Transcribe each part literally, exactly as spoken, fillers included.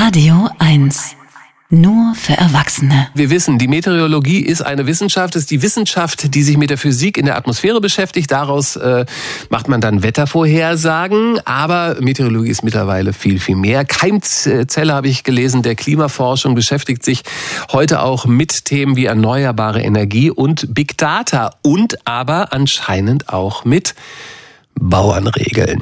Radio eins. Nur für Erwachsene. Wir wissen, die Meteorologie ist eine Wissenschaft, ist die Wissenschaft, die sich mit der Physik in der Atmosphäre beschäftigt. Daraus äh, macht man dann Wettervorhersagen. Aber Meteorologie ist mittlerweile viel, viel mehr. Keimzelle, habe ich gelesen, der Klimaforschung beschäftigt sich heute auch mit Themen wie erneuerbare Energie und Big Data. Und aber anscheinend auch mit Bauernregeln.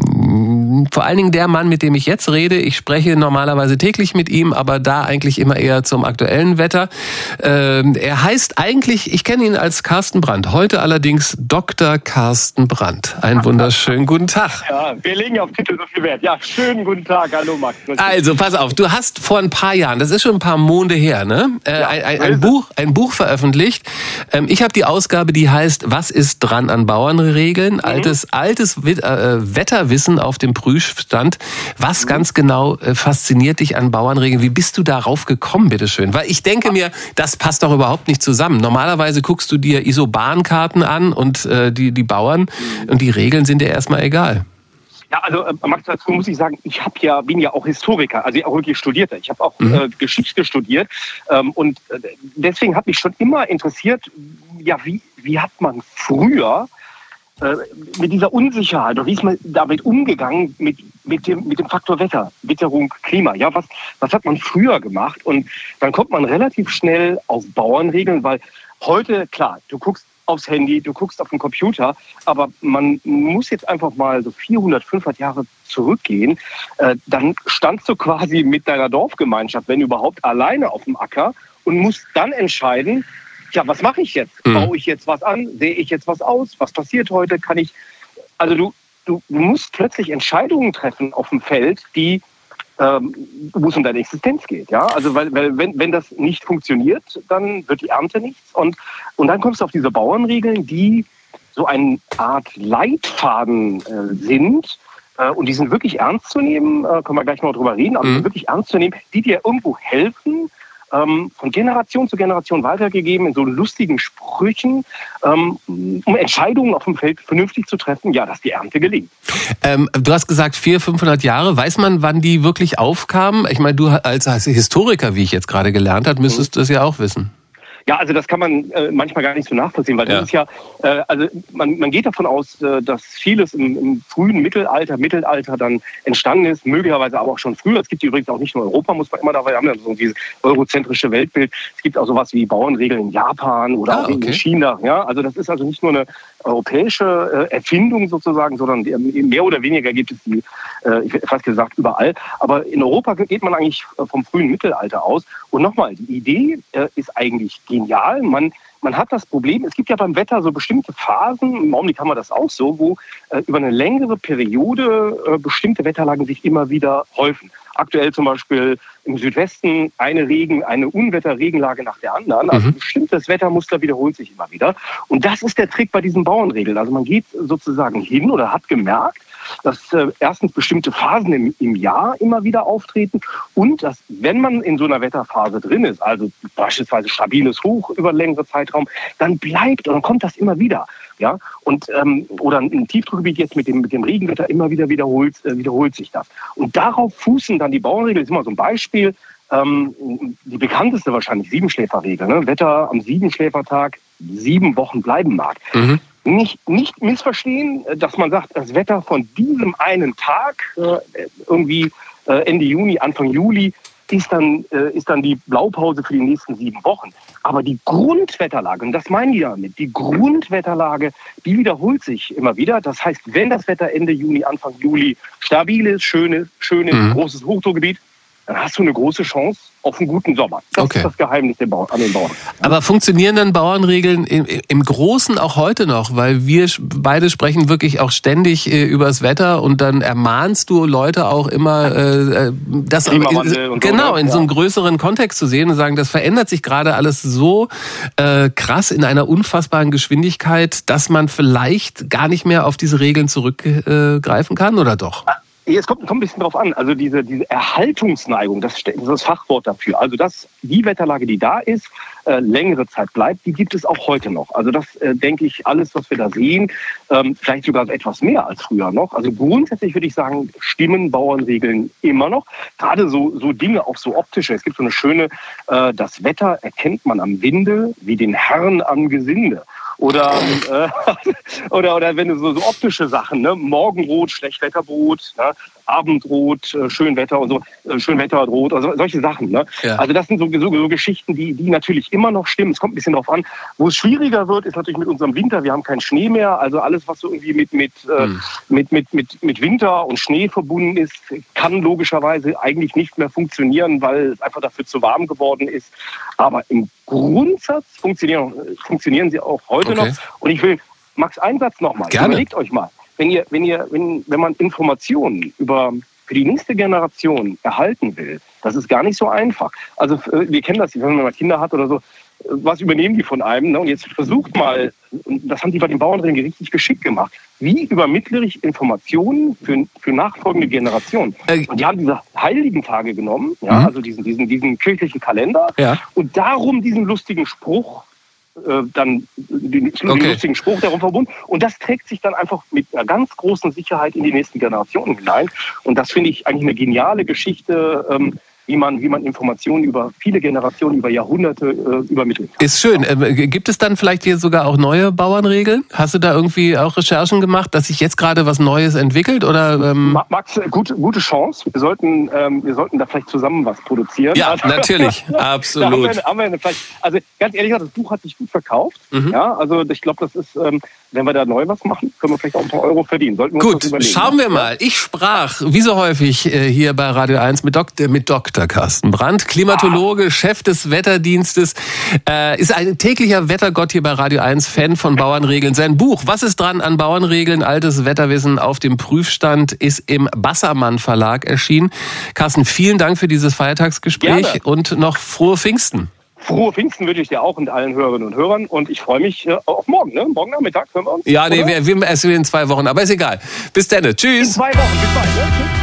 Vor allen Dingen der Mann, mit dem ich jetzt rede, ich spreche normalerweise täglich mit ihm, aber da eigentlich immer eher zum aktuellen Wetter. Ähm, er heißt eigentlich, ich kenne ihn als Carsten Brandt, heute allerdings Doktor Carsten Brandt. Einen wunderschönen guten Tag. Ja, wir legen auf Titel so viel Wert. Ja, schönen guten Tag, hallo Max. Also, pass auf, du hast vor ein paar Jahren, das ist schon ein paar Monde her, ne? Äh, ja, ein, ein, ein, Buch, ein Buch veröffentlicht. Ähm, ich habe die Ausgabe, die heißt, was ist dran an Bauernregeln? Mhm. Altes, altes äh, Wetterwissen auf dem Prüfstand. Was ganz genau äh, fasziniert dich an Bauernregeln? Wie bist du darauf gekommen, bitteschön? Weil ich denke mir, das passt doch überhaupt nicht zusammen. Normalerweise guckst du dir Isobarnkarten an und äh, die, die Bauern und die Regeln sind dir erstmal egal. Ja, also äh, Max, dazu muss ich sagen, ich hab ja, bin ja auch Historiker, also auch wirklich Studierter. Ich habe auch mhm. äh, Geschichte studiert ähm, und äh, deswegen hat mich schon immer interessiert, ja, wie, wie hat man früher mit dieser Unsicherheit, oder wie ist man damit umgegangen, mit, mit, dem, mit dem Faktor Wetter, Witterung, Klima? Ja, was, was hat man früher gemacht? Und dann kommt man relativ schnell auf Bauernregeln, weil heute, klar, du guckst aufs Handy, du guckst auf den Computer, aber man muss jetzt einfach mal so vierhundert, fünfhundert Jahre zurückgehen. Äh, dann standst du quasi mit deiner Dorfgemeinschaft, wenn überhaupt, alleine auf dem Acker und musst dann entscheiden, ja, was mache ich jetzt? Mhm. Baue ich jetzt was an? Sehe ich jetzt was aus? Was passiert heute? Kann ich, also du, du musst plötzlich Entscheidungen treffen auf dem Feld, die, ähm, wo es um deine Existenz geht. Ja? Also weil, weil wenn, wenn das nicht funktioniert, dann wird die Ernte nichts. Und, und dann kommst du auf diese Bauernregeln, die so eine Art Leitfaden äh, sind. Äh, und die sind wirklich ernst zu nehmen, äh, können wir gleich noch drüber reden, aber mhm. wirklich ernst zu nehmen, die dir irgendwo helfen, von Generation zu Generation weitergegeben in so lustigen Sprüchen, um Entscheidungen auf dem Feld vernünftig zu treffen, ja, dass die Ernte gelingt. Ähm, du hast gesagt vierhundert, fünfhundert Jahre. Weiß man, wann die wirklich aufkamen? Ich meine, du als Historiker, wie ich jetzt gerade gelernt habe, müsstest du das ja auch wissen. Ja, also das kann man äh, manchmal gar nicht so nachvollziehen, weil das ja. ist ja, äh, also man, man geht davon aus, äh, dass vieles im, im frühen Mittelalter, Mittelalter dann entstanden ist, möglicherweise aber auch schon früher. Es gibt die übrigens auch nicht nur in Europa, muss man immer dabei haben, wir haben ja so dieses eurozentrische Weltbild. Es gibt auch sowas wie Bauernregeln in Japan oder ah, auch okay. in China. Ja, also das ist also nicht nur eine europäische äh, Erfindung sozusagen, sondern mehr oder weniger gibt es die, äh, ich hätte fast gesagt, überall. Aber in Europa geht man eigentlich vom frühen Mittelalter aus. Und nochmal, die Idee äh, ist eigentlich genial. Man, man hat das Problem, es gibt ja beim Wetter so bestimmte Phasen, im Augenblick haben wir das auch so, wo äh, über eine längere Periode äh, bestimmte Wetterlagen sich immer wieder häufen. Aktuell zum Beispiel im Südwesten eine Regen, eine Unwetterregenlage nach der anderen. Also ein bestimmtes Wettermuster wiederholt sich immer wieder. Und das ist der Trick bei diesen Bauernregeln. Also man geht sozusagen hin oder hat gemerkt, dass äh, erstens bestimmte Phasen im, im Jahr immer wieder auftreten und dass, wenn man in so einer Wetterphase drin ist, also beispielsweise stabiles Hoch über einen längeren Zeitraum, dann bleibt und dann kommt das immer wieder. Ja, und ähm, oder ein Tiefdruckgebiet jetzt mit dem mit dem Regenwetter immer wieder wiederholt äh, wiederholt sich das. Und darauf fußen dann die Bauernregeln. Das ist immer so ein Beispiel. Ähm, die bekannteste wahrscheinlich Siebenschläferregel. Ne? Wetter am Siebenschläfertag sieben Wochen bleiben mag. Mhm. Nicht, nicht missverstehen, dass man sagt, das Wetter von diesem einen Tag, äh, irgendwie äh, Ende Juni, Anfang Juli, ist dann, äh, ist dann die Blaupause für die nächsten sieben Wochen. Aber die Grundwetterlage, und das meinen die damit, die Grundwetterlage, die wiederholt sich immer wieder. Das heißt, wenn das Wetter Ende Juni, Anfang Juli stabil ist, schön ist, schön ist, mhm. großes Hochdruckgebiet, dann hast du eine große Chance auf einen guten Sommer. Das okay. ist das Geheimnis an den Bauern. Aber funktionieren dann Bauernregeln im, im Großen auch heute noch? Weil wir beide sprechen wirklich auch ständig äh, über das Wetter und dann ermahnst du Leute auch immer, äh, das in, genau so, in so einem größeren Kontext zu sehen und sagen, das verändert sich gerade alles so äh, krass in einer unfassbaren Geschwindigkeit, dass man vielleicht gar nicht mehr auf diese Regeln zurückgreifen äh, kann, oder doch? Es kommt, kommt ein bisschen drauf an. Also diese, diese Erhaltungsneigung, das ist das Fachwort dafür. Also dass die Wetterlage, die da ist, äh, längere Zeit bleibt, die gibt es auch heute noch. Also das äh, denke ich, alles, was wir da sehen, ähm, vielleicht sogar etwas mehr als früher noch. Also grundsätzlich würde ich sagen, stimmen Bauernregeln immer noch. Gerade so, so Dinge, auch so optische. Es gibt so eine schöne, äh, das Wetter erkennt man am Winde wie den Herrn am Gesinde. Oder, äh, oder, oder wenn du so, so optische Sachen, ne? Morgenrot, Schlechtwetterbrot, ne? Abendrot, äh, Schönwetter und so, äh, Schönwetterrot, also solche Sachen. Ne? Ja. Also das sind so, so, so Geschichten, die, die natürlich immer noch stimmen. Es kommt ein bisschen darauf an. Wo es schwieriger wird, ist natürlich mit unserem Winter. Wir haben keinen Schnee mehr. Also alles, was so irgendwie mit, mit, äh, hm. mit, mit, mit, mit Winter und Schnee verbunden ist, kann logischerweise eigentlich nicht mehr funktionieren, weil es einfach dafür zu warm geworden ist. Aber im Grundsatz funktionieren, funktionieren sie auch heute okay. noch. Und ich will, Max, einen Satz nochmal. Überlegt euch mal. Wenn ihr, wenn ihr, wenn, wenn man Informationen über für die nächste Generation erhalten will, das ist gar nicht so einfach. Also wir kennen das, wenn man mal Kinder hat oder so, was übernehmen die von einem? Ne? Und jetzt versucht mal, und das haben die bei den Bauernregeln richtig geschickt gemacht, wie übermittle ich Informationen für, für nachfolgende Generationen? Äh, und die haben diese heiligen Tage genommen, ja, mhm. also diesen, diesen, diesen kirchlichen Kalender, ja. und darum diesen lustigen Spruch, dann den, den okay. lustigen Spruch darum verbunden. Und das trägt sich dann einfach mit einer ganz großen Sicherheit in die nächsten Generationen hinein. Und das finde ich eigentlich eine geniale Geschichte, ähm, wie man, wie man Informationen über viele Generationen, über Jahrhunderte äh, übermittelt. Ist schön. Ähm, gibt es dann vielleicht hier sogar auch neue Bauernregeln? Hast du da irgendwie auch Recherchen gemacht, dass sich jetzt gerade was Neues entwickelt? Oder, ähm Max, gut, gute Chance. Wir sollten, ähm, wir sollten da vielleicht zusammen was produzieren. Ja, also, natürlich. Absolut. Da haben wir, haben wir vielleicht, also ganz ehrlich, das Buch hat sich gut verkauft. Mhm. Ja, also ich glaube, das ist, ähm, wenn wir da neu was machen, können wir vielleicht auch ein paar Euro verdienen. Sollten wir gut, uns das überlegen. Schauen wir mal. Ich sprach, wie so häufig, äh, hier bei Radio eins mit, Dok- mit Doktor Carsten Brandt, Klimatologe, ah. Chef des Wetterdienstes, äh, ist ein täglicher Wettergott hier bei Radio eins, Fan von Bauernregeln. Sein Buch, Was ist dran an Bauernregeln? Altes Wetterwissen auf dem Prüfstand, ist im Bassermann Verlag erschienen. Carsten, vielen Dank für dieses Feiertagsgespräch. Gerne. Und noch frohe Pfingsten. Frohe Pfingsten wünsche ich dir auch und allen Hörerinnen und Hörern. Und ich freue mich äh, auf morgen. Ne? Morgen Nachmittag hören wir uns. Ja, nee, wir, wir essen in zwei Wochen, aber ist egal. Bis dann. Tschüss. In zwei Wochen. Bis bald. Ne? Tschüss.